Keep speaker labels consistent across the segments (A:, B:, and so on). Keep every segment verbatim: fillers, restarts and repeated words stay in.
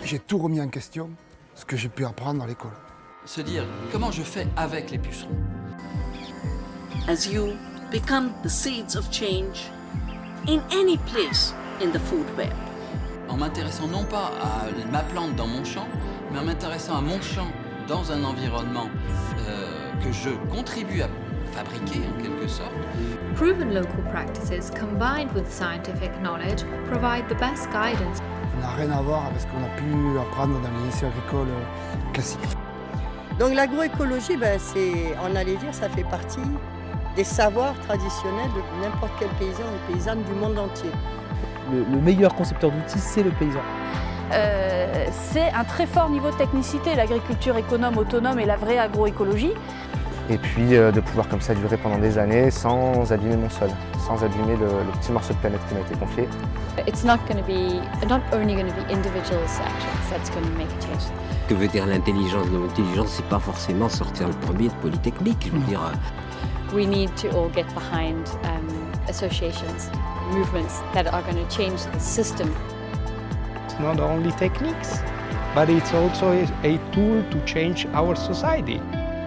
A: j'ai tout remis en question, ce que j'ai pu apprendre à l'école.
B: Se dire comment je fais avec les pucerons.
C: As you become the seeds of change in any place in the food web.
B: En m'intéressant non pas à ma plante dans mon champ, mais en m'intéressant à mon champ dans un environnement euh, que je contribue à fabriquer en quelque sorte.
D: Proven local practices combined with scientific knowledge provide the best guidance.
A: Ça n'a rien à voir avec ce qu'on a pu apprendre dans les lycées agricoles classiques.
E: Donc l'agroécologie, ben, c'est, on allait dire, ça fait partie des savoirs traditionnels de n'importe quel paysan et paysanne du monde entier.
F: Le, le meilleur concepteur d'outils, c'est le paysan.
G: Euh, c'est un très fort niveau de technicité, l'agriculture économe, autonome et la vraie agroécologie.
H: Et puis euh, de pouvoir comme ça durer pendant des années sans abîmer mon sol, sans abîmer le, le petit morceau de planète qui m'a été confié.
I: It's not going to be, not only going to be individuals' actions that's going to make a change.
J: Que veut dire l'intelligence? L'intelligence, c'est pas forcément sortir le premier de Polytechnique, je veux dire.
I: We need to all get behind um, associations, movements that are going to change the system.
K: It's not only techniques, but it's also a, a tool to change our society.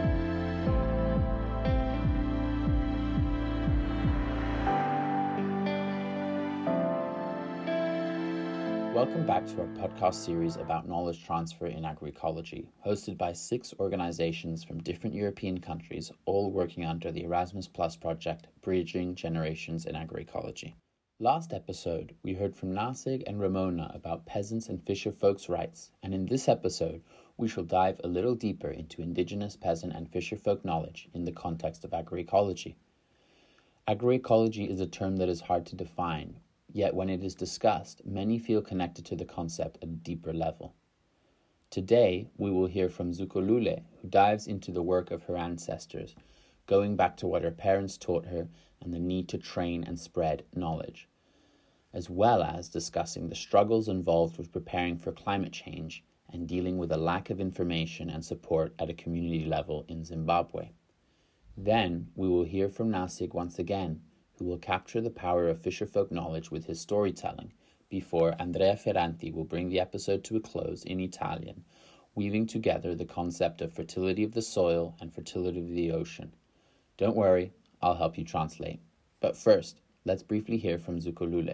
L: Welcome back to our podcast series about knowledge transfer in agroecology, hosted by six organizations from different European countries, all working under the Erasmus Plus project, Bridging Generations in Agroecology. Last episode, we heard from Nasig and Ramona about peasants and fisher folks' rights, and in this episode, we shall dive a little deeper into indigenous peasant and fisher folk knowledge in the context of agroecology. Agroecology is a term that is hard to define, yet when it is discussed, many feel connected to the concept at a deeper level. Today, we will hear from Zukolule, who dives into the work of her ancestors, going back to what her parents taught her and the need to train and spread knowledge, as well as discussing the struggles involved with preparing for climate change and dealing with a lack of information and support at a community level in Zimbabwe. Then, we will hear from Nasig once again, who will capture the power of fisherfolk knowledge with his storytelling, before Andrea Ferranti will bring the episode to a close in Italian, weaving together the concept of fertility of the soil and fertility of the ocean. Don't worry, I'll help you translate. But first, let's briefly hear from Zukolule.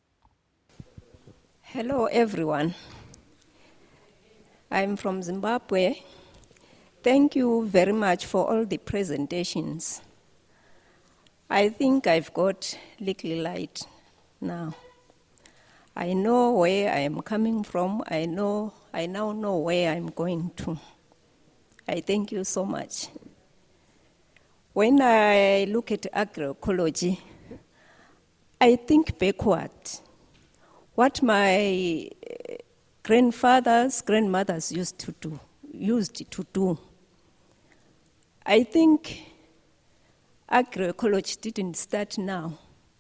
M: Hello everyone. I'm from Zimbabwe. Thank you very much for all the presentations. I think I've got little light now. I know where I am coming from. I know, I now know where I'm going to. I thank you so much. When I look at agroecology, I think backward. What my grandfathers, grandmothers used to do, used to do. I think agroecology didn't start now.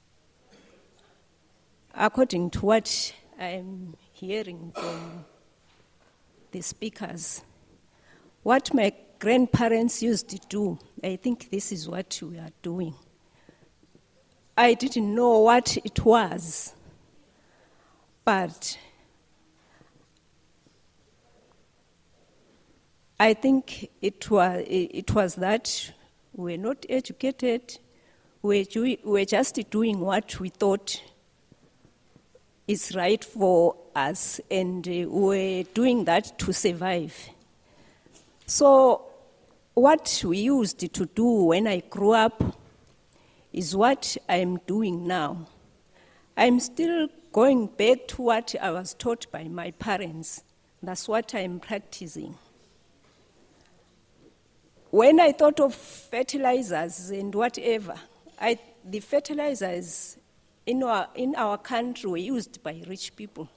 M: According to what I'm hearing from the speakers, what my grandparents used to do, I think this is what we are doing. I didn't know what it was, but I think it was, it was that we're not educated, we're, we're just doing what we thought is right for us, and uh, we're doing that to survive. So what we used to do when I grew up is what I'm doing now. I'm still going back to what I was taught by my parents. That's what I'm practicing. When I thought of fertilizers and whatever, I, the fertilizers in our, in our country were used by rich people.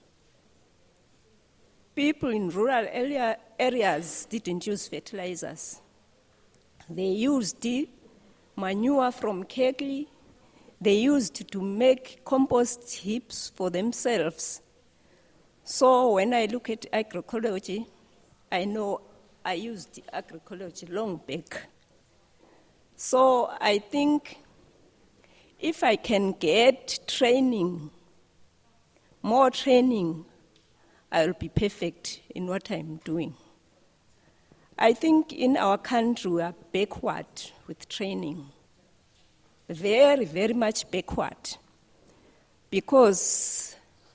M: People in rural area, areas didn't use fertilizers. They used the manure from Kegli. They used to make compost heaps for themselves. So when I look at agroecology, I know I used agroecology long back. So I think if I can get training, more training I'll be perfect in what I'm doing. I think in our country we are backward with training. Very, very much backward. Because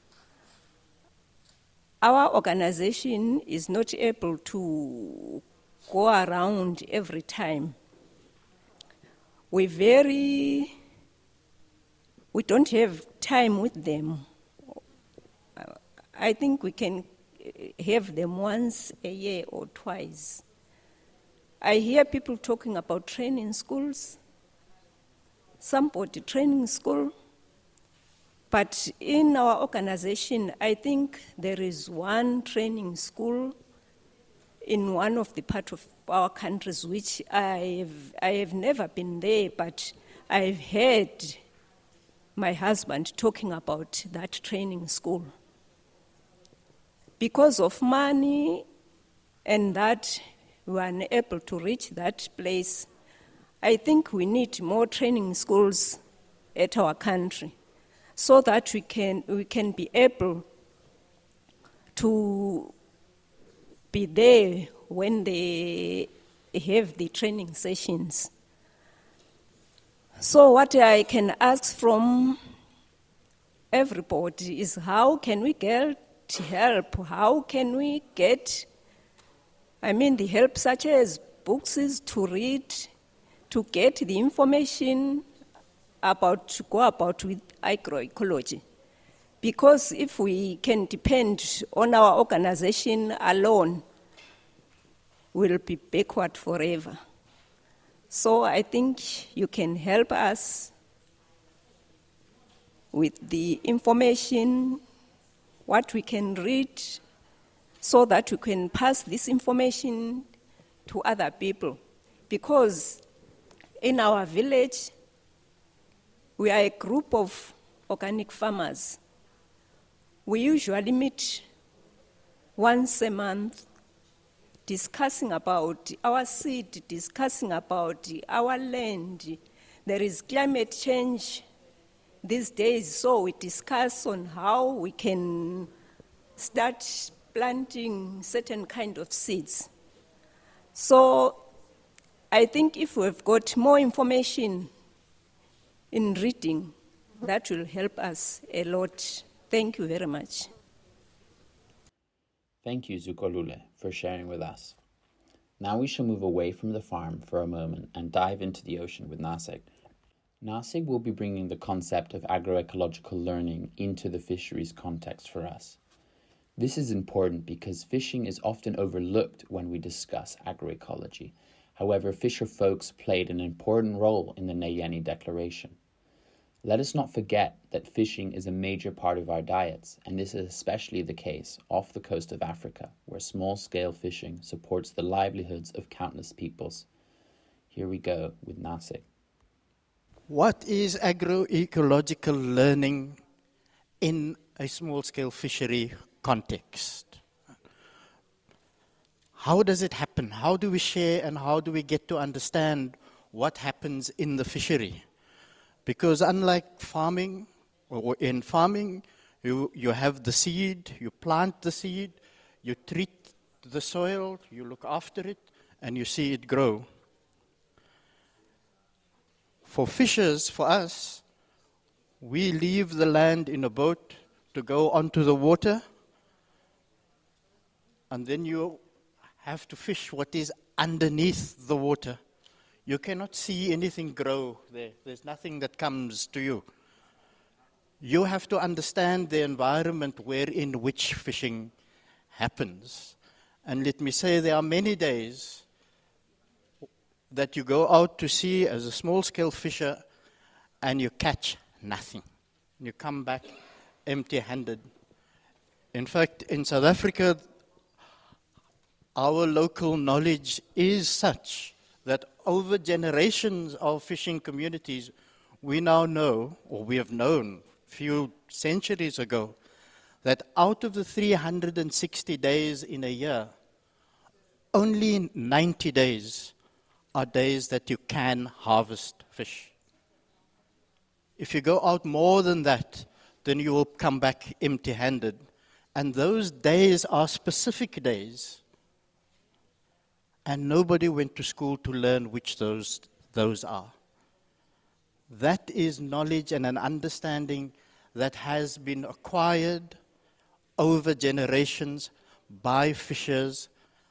M: our organization is not able to go around every time. We very, we don't have time with them. I think we can have them once a year or twice. I hear people talking about training schools, somebody training school, but in our organization, I think there is one training school in one of the parts of our countries which I have, I have never been there, but I've heard my husband talking about that training school. Because of money and that we are unable to reach that place, I think we need more training schools at our country so that we can, we can be able to be there when they have the training sessions. So what I can ask from everybody is how can we get help? How can we get, I mean, the help such as books is to read, to get the information about, to go about with agroecology. Because if we can depend on our organization alone, we'll be backward forever. So I think you can help us with the information, what we can read, so that we can pass this information to other people. Because in our village, we are a group of organic farmers. We usually meet once a month, discussing about our seed, discussing about our land. There is climate change these days, so we discuss on how we can start planting certain kind of seeds. So I think if we've got more information in reading, that will help us a lot. Thank you very much.
L: Thank you, Zukolule, for sharing with us. Now we shall move away from the farm for a moment and dive into the ocean with Nasig. Nasig will be bringing the concept of agroecological learning into the fisheries context for us. This is important because fishing is often overlooked when we discuss agroecology. However, fisher folks played an important role in the Neyeni Declaration. Let us not forget that fishing is a major part of our diets, and this is especially the case off the coast of Africa, where small-scale fishing supports the livelihoods of countless peoples. Here we go with Nasig.
N: What is agroecological learning in a small-scale fishery context? How does it happen? How do we share and how do we get to understand what happens in the fishery? Because unlike farming, or in farming, you, you have the seed, you plant the seed, you treat the soil, you look after it, and you see it grow. For fishers, for us, we leave the land in a boat to go onto the water, and then you have to fish what is underneath the water. You cannot see anything grow there. There's nothing that comes to you. You have to understand the environment wherein which fishing happens. And let me say there are many days that you go out to sea as a small-scale fisher and you catch nothing. You come back empty-handed. In fact, in South Africa, our local knowledge is such that over generations of fishing communities, we now know, or we have known a few centuries ago, that out of the three hundred sixty days in a year, only ninety days are days that you can harvest fish. If you go out more than that, then you will come back empty-handed. And those days are specific days. And nobody went to school to learn which those, those are. That is knowledge and an understanding that has been acquired over generations by fishers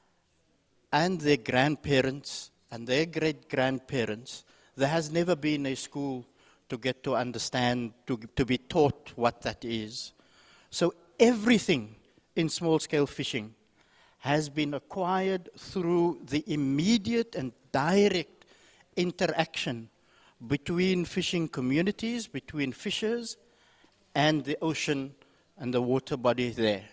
N: and their grandparents and their great-grandparents. There has never been a school to get to understand, to, to be taught what that is. So everything in small-scale fishing has been acquired through the immediate and direct interaction between fishing communities, between fishers, and the ocean and the water body there.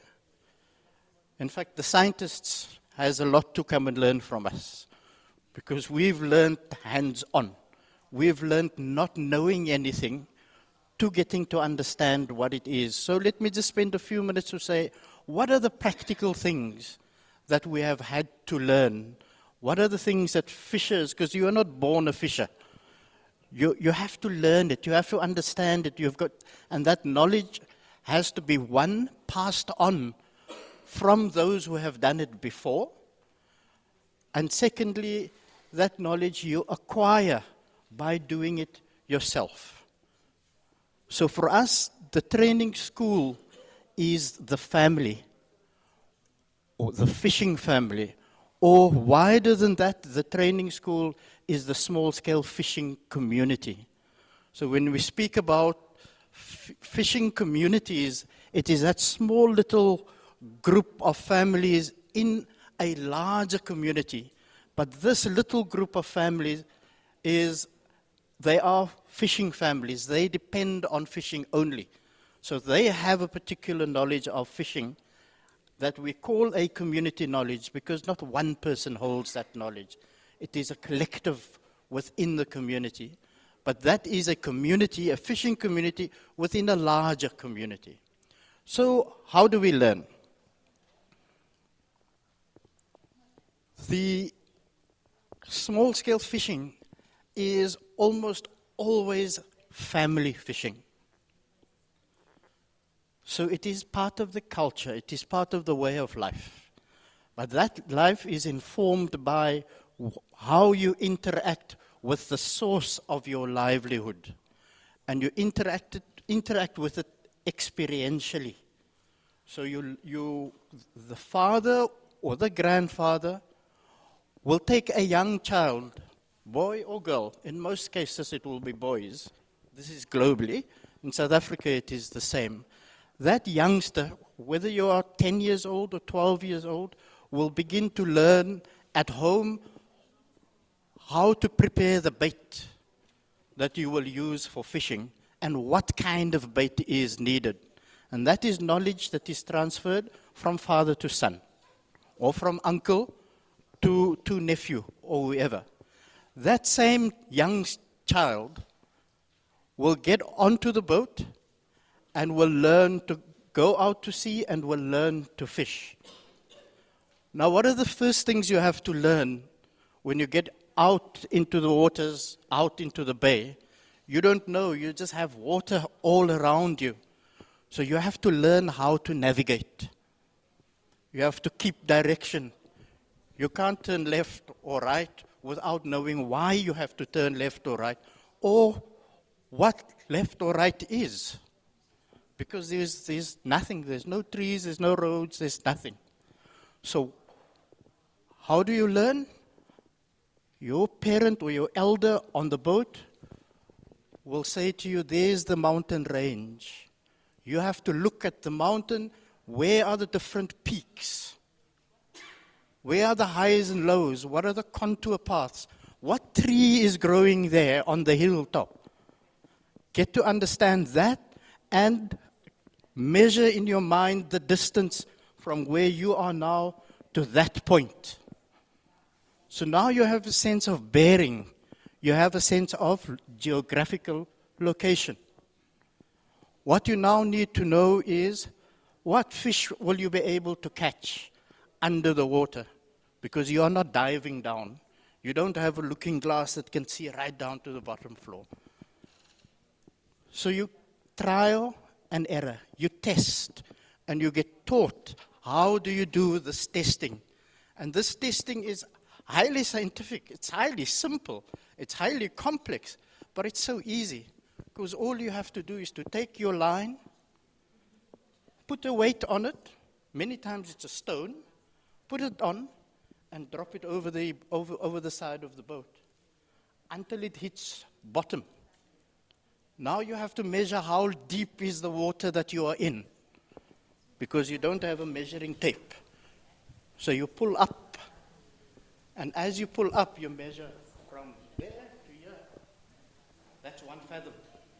N: In fact, the scientists has a lot to come and learn from us, because we've learned hands-on. We've learned not knowing anything to getting to understand what it is. So let me just spend a few minutes to say, what are the practical things that we have had to learn? What are the things that fishers, because you are not born a fisher. You, you have to learn it, you have to understand it, you've got, and that knowledge has to be, one, passed on from those who have done it before, and secondly, that knowledge you acquire by doing it yourself. So for us, the training school is the family, or the fishing family, or wider than that, the training school is the small-scale fishing community. So when we speak about f- fishing communities, it is that small little group of families in a larger community. But this little group of families is, they are fishing families. They depend on fishing only. So they have a particular knowledge of fishing that we call a community knowledge, because not one person holds that knowledge. It is a collective within the community. But that is a community, a fishing community within a larger community. So how do we learn? The small-scale fishing is almost always family fishing. So it is part of the culture, it is part of the way of life. But that life is informed by how you interact with the source of your livelihood. And you interact, interact with it experientially. So you, you, the father or the grandfather will take a young child, boy or girl. In most cases it will be boys. This is globally. In South Africa it is the same. That youngster, whether you are ten years old or twelve years old, will begin to learn at home how to prepare the bait that you will use for fishing and what kind of bait is needed. And that is knowledge that is transferred from father to son, or from uncle to, to nephew, or whoever. That same young child will get onto the boat and will learn to go out to sea and will learn to fish. Now, what are the first things you have to learn when you get out into the waters, out into the bay? You don't know, you just have water all around you. So you have to learn how to navigate. You have to keep direction. You can't turn left or right without knowing why you have to turn left or right, or what left or right is. Because there's, there's nothing, there's no trees, there's no roads, there's nothing. So, how do you learn? Your parent or your elder on the boat will say to you, there's the mountain range. You have to look at the mountain, where are the different peaks? Where are the highs and lows? What are the contour paths? What tree is growing there on the hilltop? Get to understand that and measure in your mind the distance from where you are now to that point. So now you have a sense of bearing. You have a sense of geographical location. What you now need to know is, what fish will you be able to catch under the water? Because you are not diving down. You don't have a looking glass that can see right down to the bottom floor. So you trial and error. You test and you get taught how do you do this testing. And this testing is highly scientific, it's highly simple, it's highly complex, but it's so easy. Because all you have to do is to take your line, put a weight on it, many times it's a stone, put it on, and drop it over the, over, over the side of the boat until it hits bottom. Now you have to measure how deep is the water that you are in, because you don't have a measuring tape. So you pull up, and as you pull up, you measure from there to here. That's one fathom.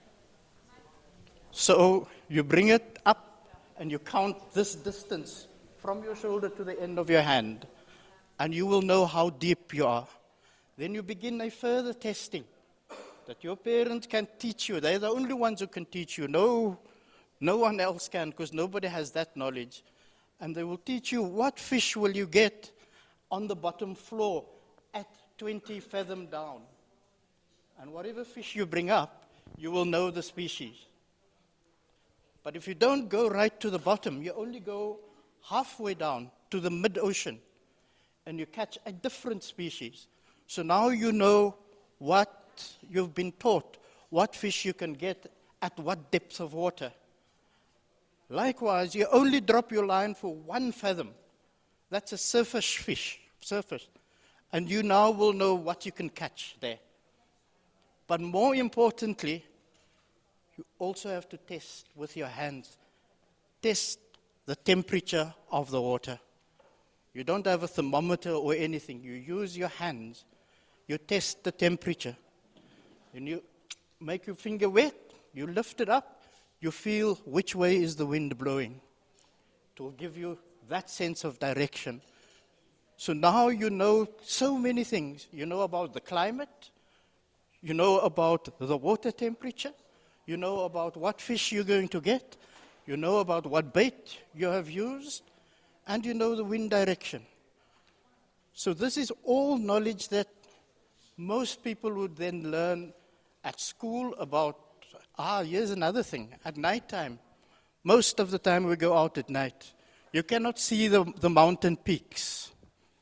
N: So you bring it up, and you count this distance from your shoulder to the end of your hand, and you will know how deep you are. Then you begin a further testing that your parents can teach you. They're the only ones who can teach you. No, no one else can, because nobody has that knowledge. And they will teach you what fish will you get on the bottom floor at twenty fathom down. And whatever fish you bring up, you will know the species. But if you don't go right to the bottom, you only go halfway down to the mid-ocean, and you catch a different species. So now you know what you've been taught, what fish you can get at what depth of water. Likewise, you only drop your line for one fathom. That's a surface fish, surface. And you now will know what you can catch there. But more importantly, you also have to test with your hands. Test the temperature of the water. You don't have a thermometer or anything. You use your hands. You test the temperature. And you make your finger wet. You lift it up. You feel which way is the wind blowing. It will give you that sense of direction. So now you know so many things. You know about the climate. You know about the water temperature. You know about what fish you're going to get. You know about what bait you have used. And you know the wind direction. So this is all knowledge that most people would then learn at school about, ah, here's another thing, at nighttime. Most of the time we go out at night. You cannot see the, the mountain peaks.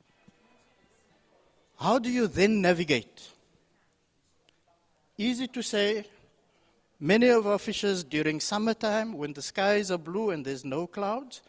N: How do you then navigate? Easy to say, many of our fishers during summertime, when the skies are blue and there's no clouds,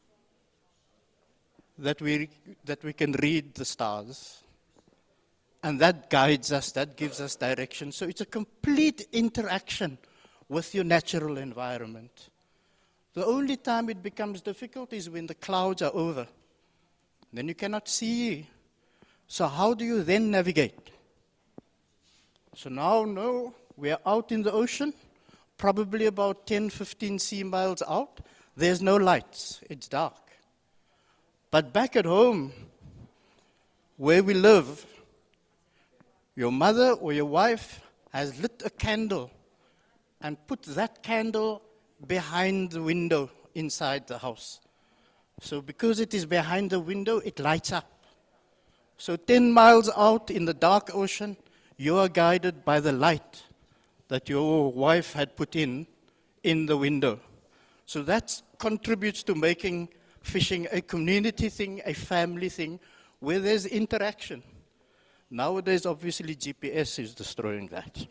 N: that we, that we can read the stars. And that guides us, that gives us direction. So it's a complete interaction with your natural environment. The only time it becomes difficult is when the clouds are over. Then you cannot see. So how do you then navigate? So now, no, we are out in the ocean, probably about ten, fifteen sea miles out. There's no lights, it's dark. But back at home, where we live, your mother or your wife has lit a candle and put that candle behind the window inside the house. So because it is behind the window, it lights up. So ten miles out in the dark ocean, you are guided by the light that your wife had put in, in the window. So that contributes to making fishing a community thing, a family thing, where there's interaction. Nowadays, obviously, G P S is destroying that.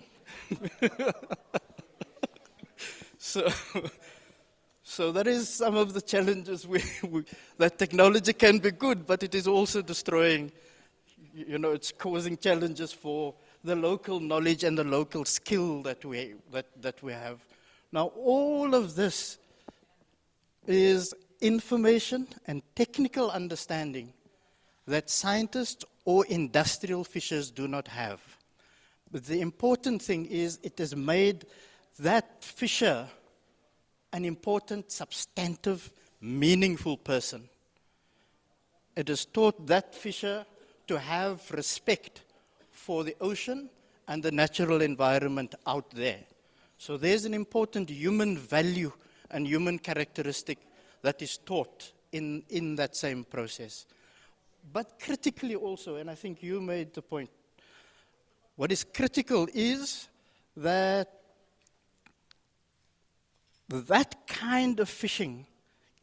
N: so, so that is some of the challenges we, we, that technology can be good, but it is also destroying, you know, it's causing challenges for the local knowledge and the local skill that we, that, that we have. Now, all of this is information and technical understanding that scientists or industrial fishers do not have. But the important thing is it has made that fisher an important, substantive, meaningful person. It has taught that fisher to have respect for the ocean and the natural environment out there. So there's an important human value and human characteristic that is taught in, in that same process. But critically also, and I think you made the point, what is critical is that that kind of fishing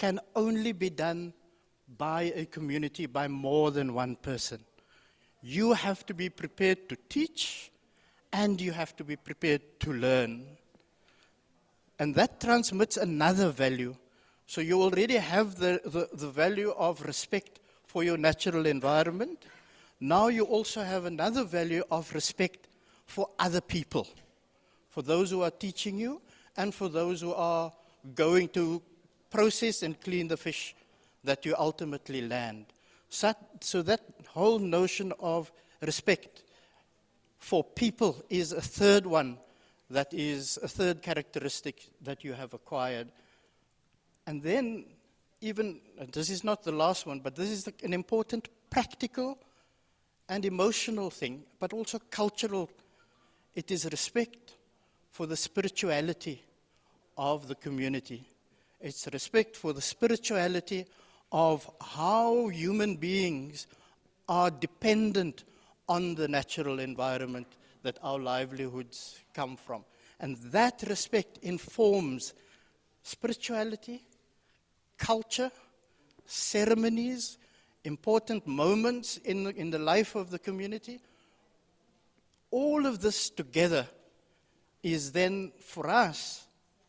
N: can only be done by a community, by more than one person. You have to be prepared to teach, and you have to be prepared to learn. And that transmits another value. So you already have the, the, the value of respect for your natural environment. Now you also have another value of respect for other people, for those who are teaching you, and for those who are going to process and clean the fish that you ultimately land. So, so that whole notion of respect for people is a third one, that is a third characteristic that you have acquired. And then, even, this is not the last one, but this is an important practical and emotional thing, but also cultural. It is respect for the spirituality of the community. It's respect for the spirituality of how human beings are dependent on the natural environment that our livelihoods come from. And that respect informs spirituality, culture, ceremonies, important moments in the, in the life of the community. All of this together is then, for us,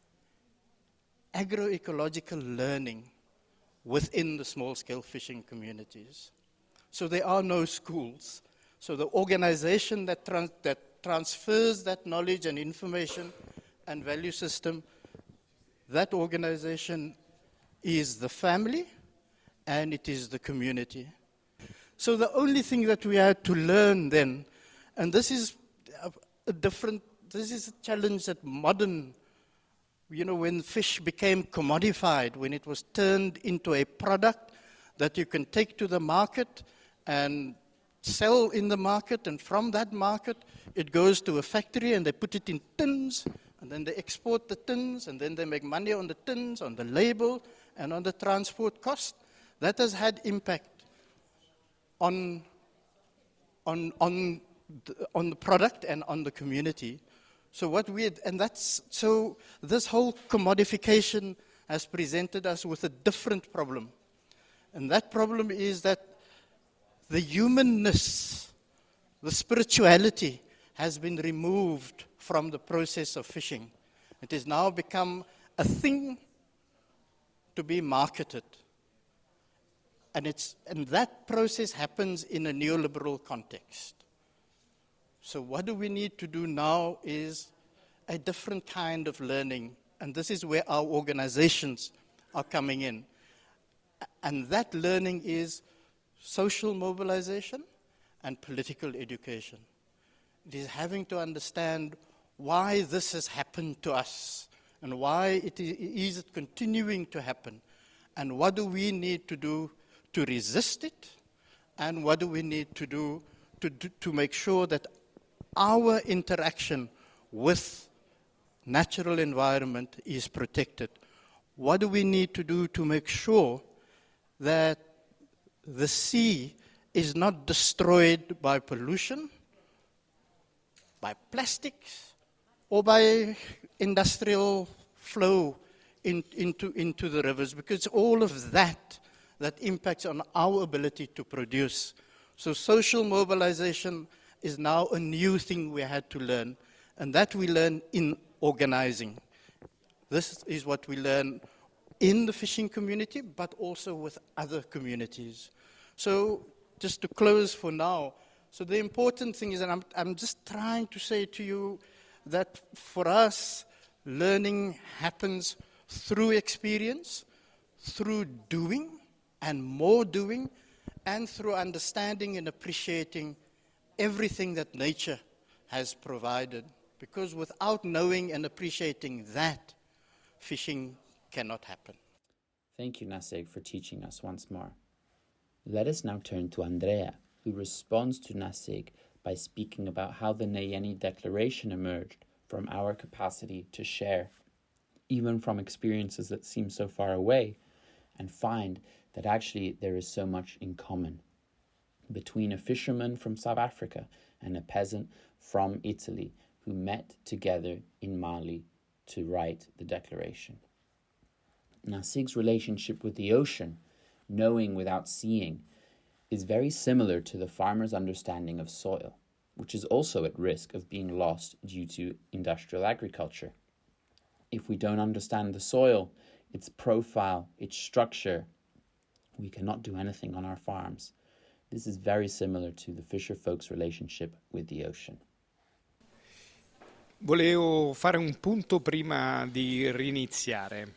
N: agroecological learning within the small-scale fishing communities. So there are no schools. So the organization that, trans that transfers that knowledge and information and value system, that organization is the family, and it is the community. So the only thing that we had to learn then, and this is a, a different, this is a challenge that modern, you know, when fish became commodified, when it was turned into a product that you can take to the market and sell in the market, and from that market it goes to a factory and they put it in tins, and then they export the tins, and then they make money on the tins, on the label, and on the transport cost. That has had impact on, on, on, the, on the product and on the community. So what we had, and that's, so this whole commodification has presented us with a different problem. And that problem is that the humanness, the spirituality has been removed from the process of fishing. It has now become a thing to be marketed. And, it's, and that process happens in a neoliberal context. So what do we need to do now is a different kind of learning. And this is where our organizations are coming in. And that learning is social mobilization and political education. It is having to understand why this has happened to us and why it is it continuing to happen, and what do we need to do to resist it, and what do we need to do to, do, to make sure that our interaction with natural environment is protected. What do we need to do to make sure that the sea is not destroyed by pollution, by plastics, or by industrial flow in, into, into the rivers, because all of that that impacts on our ability to produce. So social mobilization is now a new thing we had to learn, and that we learn in organizing. This is what we learn in the fishing community, but also with other communities. So just to close for now, so the important thing is, and I'm, I'm just trying to say to you that for us, learning happens through experience, through doing, and more doing, and through understanding and appreciating everything that nature has provided. Because without knowing and appreciating that, fishing cannot happen.
L: Thank you, Naseg, for teaching us once more. Let us now turn to Andrea, who responds to Naseg by speaking about how the Neyeni Declaration emerged from our capacity to share, even from experiences that seem so far away, and find that actually there is so much in common between a fisherman from South Africa and a peasant from Italy who met together in Mali to write the declaration. Nasig's relationship with the ocean, knowing without seeing, is very similar to the farmer's understanding of soil, which is also at risk of being lost due to industrial agriculture. If we don't understand the soil, its profile, its structure, we cannot do anything on our farms. This is very similar to the fisher folks' relationship with the ocean.
K: Volevo fare un punto prima di riniziare.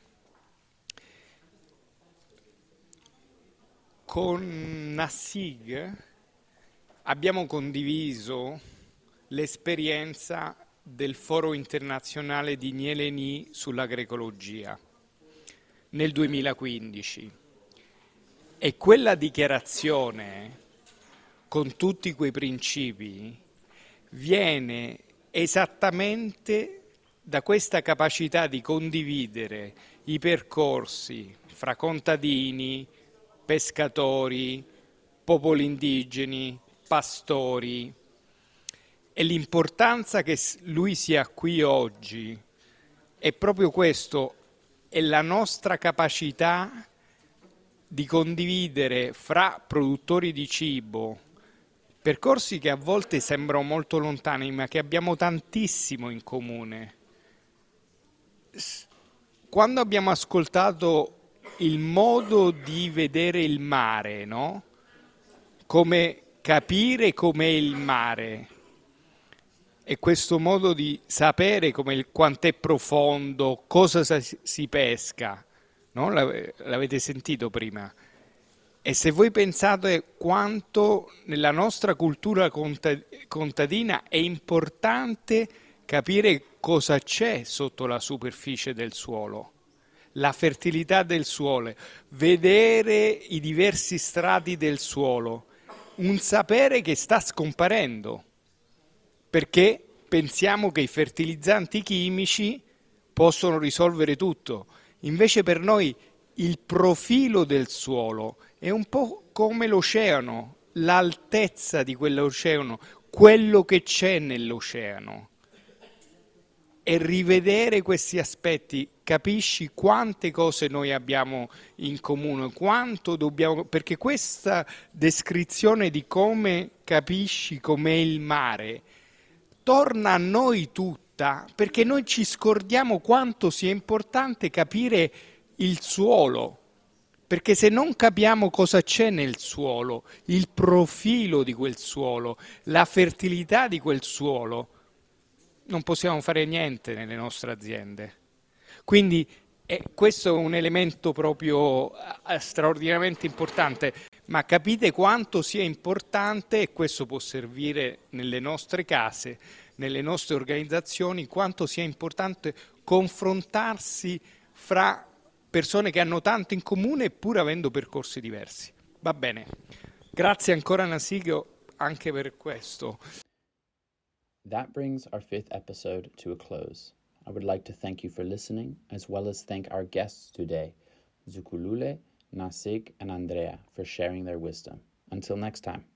K: Con Nasig abbiamo condiviso l'esperienza del Foro internazionale di Nieleni sull'agroecologia nel duemilaquindici e quella dichiarazione con tutti quei principi viene esattamente da questa capacità di condividere i percorsi fra contadini, pescatori, popoli indigeni, pastori, e l'importanza che lui sia qui oggi è proprio questo, è la nostra capacità di condividere fra produttori di cibo percorsi che a volte sembrano molto lontani, ma che abbiamo tantissimo in comune. Quando abbiamo ascoltato il modo di vedere il mare, no? Come capire com'è il mare, e questo modo di sapere come il, quanto è profondo, cosa si pesca, no? L'avete sentito prima. E se voi pensate quanto nella nostra cultura contadina è importante capire cosa c'è sotto la superficie del suolo, la fertilità del suolo, vedere i diversi strati del suolo, un sapere che sta scomparendo, perché pensiamo che i fertilizzanti chimici possono risolvere tutto. Invece per noi il profilo del suolo è un po' come l'oceano, l'altezza di quell'oceano, quello che c'è nell'oceano. E rivedere questi aspetti, capisci quante cose noi abbiamo in comune, quanto dobbiamo, perché questa descrizione di come capisci com'è il mare torna a noi tutta, perché noi ci scordiamo quanto sia importante capire il suolo, perché se non capiamo cosa c'è nel suolo, il profilo di quel suolo, la fertilità di quel suolo, non possiamo fare niente nelle nostre aziende. Quindi eh, questo è un elemento proprio eh, straordinariamente importante, ma capite quanto sia importante, e questo può servire nelle nostre case, nelle nostre organizzazioni, quanto sia importante confrontarsi fra persone che hanno tanto in comune pur avendo percorsi diversi. Va bene. Grazie ancora Nasig anche per questo.
L: That brings our fifth episode to a close. I would like to thank you for listening, as well as thank our guests today, Zukulule, Nasig, and Andrea, for sharing their wisdom. Until next time.